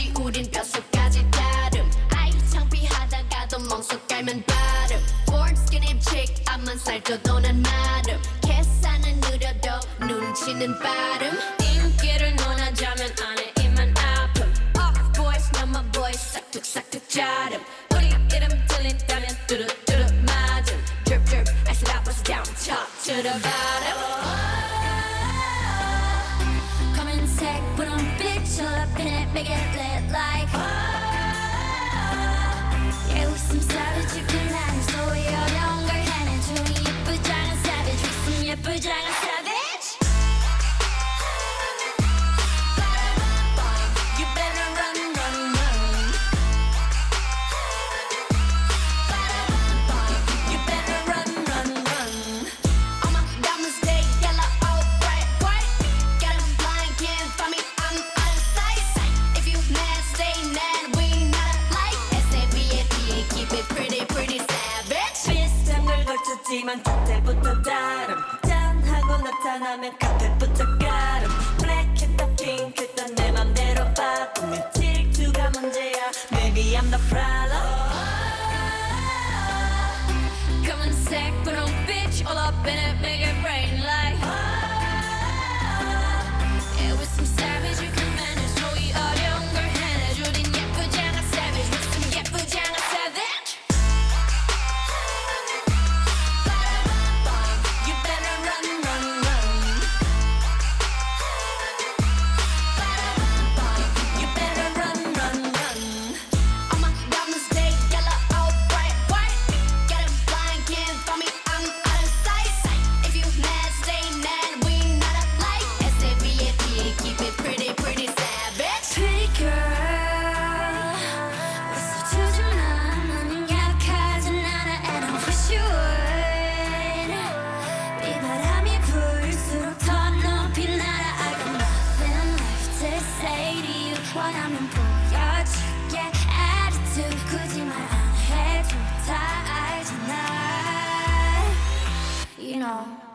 달리 우린 뼛속까지 다름 아이 창피하다가도 멍석 깔면 발음 Born skinny chick 앞만 살쪄도 난 마름 계산은 느려도 눈치는 빠름 인기를 논하자면 안에 입만 아픔 Off boys, number boys 싹둑싹둑 자름 우리 이름 들린다면 뚜루뚜루 맞음 Drip drip, I said I bust it down top to the bottom 검은색 분홍빛 all up in it, make it lit like 얘 웃음 savage 그날은 소리 어려운 걸 해내줘 예쁘장한 savage 웃음 예쁘장한 savage You better run, run, run You better run, run, run All my diamonds stay yellow, oh bright, bright Got 'em blind, can't find me, I'm out of sight If you mad, stay mad, we not alike S-A-V-A-D, keep it pretty, pretty savage 비슷한 걸 걸쳤지만 곁에부터 다름 짠하고 나타나면 카페부터 가름 블랙했다 핑크했다 내 맘대로 바꾸면 질투가 문제야 Maybe I'm the problem 검은색 분홍빛 all up in it, make it rain like Yeah, with some savage you can manage 소위 어려운 걸 해내줘 우린 예쁘지 않아 savage with some 예쁘지 않아 savage You better run, run, run You better run, run, run All my diamonds stay yellow, oh bright, bright Got 'em blind, can't find me, I'm out of sight If you mad, stay mad, we not alike S-A-V-A-D, keep it pretty, pretty savage Pretty girl 웃어주지 마 너는 약하진 않아 and I wish you would 비바람이 불수록 더 높이 날아 I got nothing left to say to you 원하면 보여줄게 attitude 굳이 말 안 해도 다 알잖아 You know